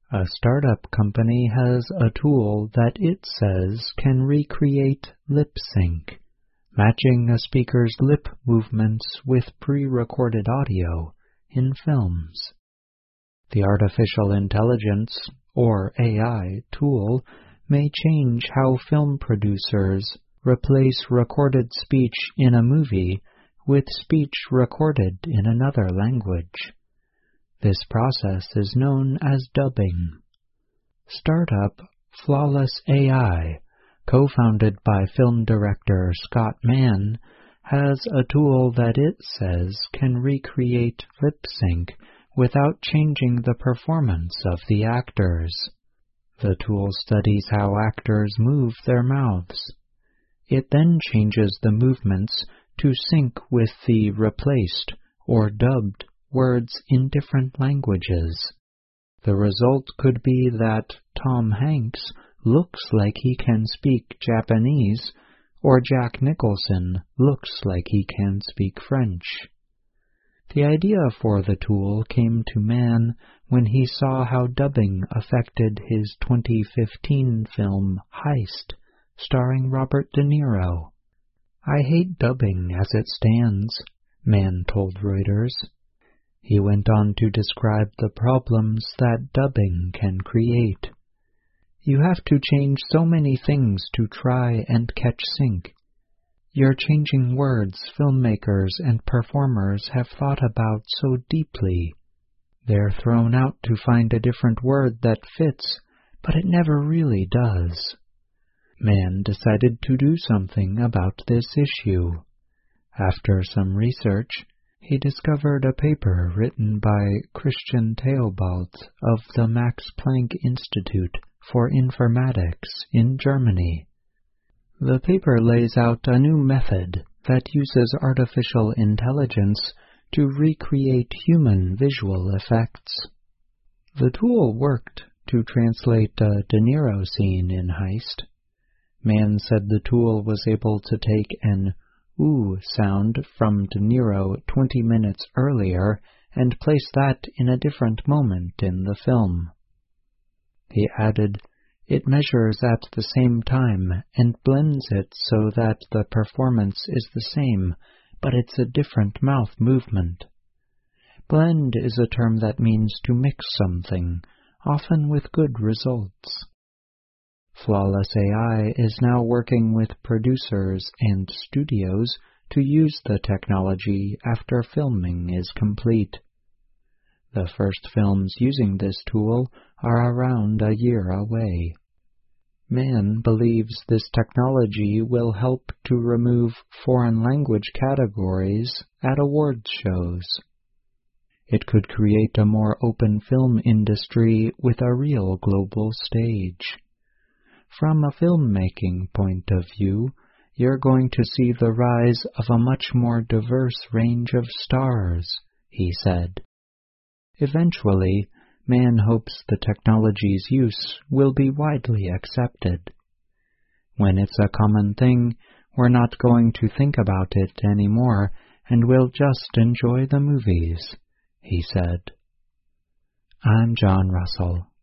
A startup company has a tool that it says can recreate lip sync, matching a speaker's lip movements with pre-recorded audio in films. The artificial intelligence, or AI, tool may change how film producers replace recorded speech in a movie with speech recorded in another language. This process is known as dubbing. Startup Flawless AI, co-founded by film director Scott Mann, has a tool that it says can recreate lip sync without changing the performance of the actors. The tool studies how actors move their mouths. It then changes the movements to sync with the replaced or dubbed words in different languages. The result could be that Tom Hanks looks like he can speak Japanese, or Jack Nicholson looks like he can speak French. The idea for the tool came to Mann when he saw how dubbing affected his 2015 film Heist, starring Robert De Niro. "I hate dubbing as it stands," Mann told Reuters. He went on to describe the problems that dubbing can create. "You have to change so many things to try and catch sync. You're changing words filmmakers and performers have thought about so deeply. They're thrown out to find a different word that fits, but it never really does." Mann decided to do something about this issue. After some research, he discovered a paper written by Christian Theobald of the Max Planck Institute for Informatics in Germany. The paper lays out a new method that uses artificial intelligence to recreate human visual effects. The tool worked to translate a De Niro scene in Heist. Mann said the tool was able to take an ooh sound from De Niro 20 minutes earlier and place that in a different moment in the film. He added, "It measures at the same time and blends it so that the performance is the same, but it's a different mouth movement." Blend is a term that means to mix something, often with good results. Flawless AI is now working with producers and studios to use the technology after filming is complete. The first films using this tool are around a year away. Mann believes this technology will help to remove foreign language categories at awards shows. It could create a more open film industry with a real global stage. From a filmmaking point of view, you're going to see the rise of a much more diverse range of stars, he said. Eventually, Mann hopes the technology's use will be widely accepted. When it's a common thing, we're not going to think about it anymore, and we'll just enjoy the movies, he said. I'm John Russell.